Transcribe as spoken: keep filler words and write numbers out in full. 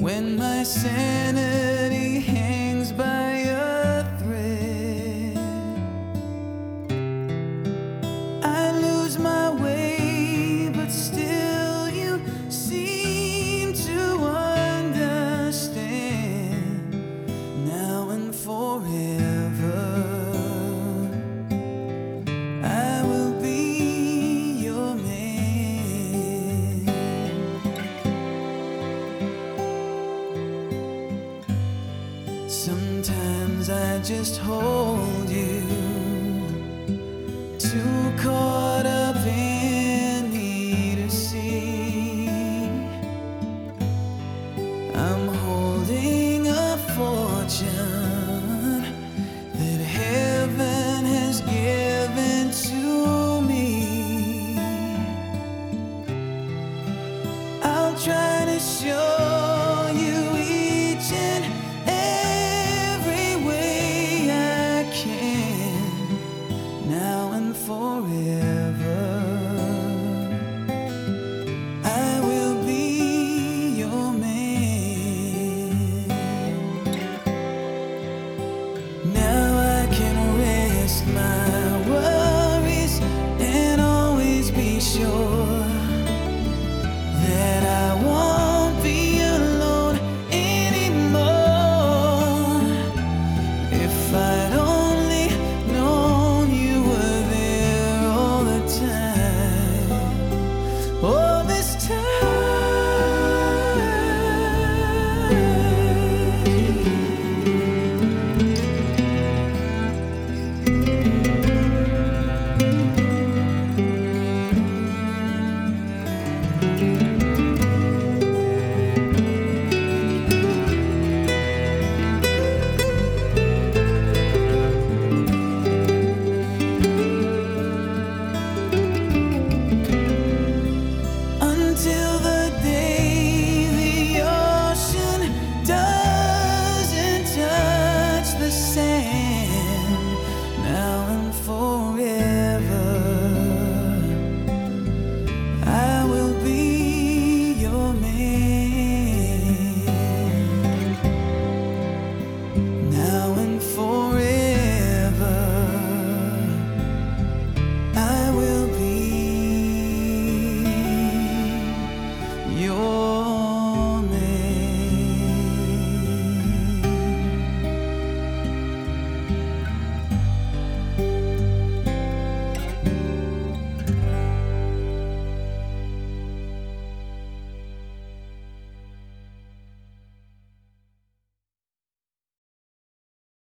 when my sanity hangs by a thread. I lose my way, but still you seem to understand. Now and forever, I will be your man. Sometimes I just hold you, too caught up in me to see. I'm holding a fortune that heaven has given to me. I'll try to show